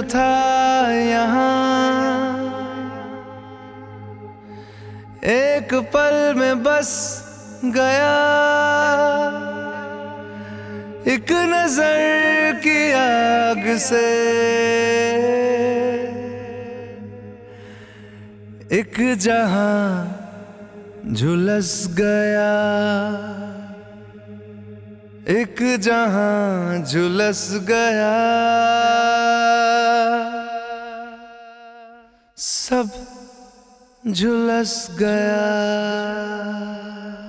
था यहाँ, एक पल में बस गया। एक नजर की आग से एक जहां झुलस गया, एक जहां झुलस गया। सब झुलस गया।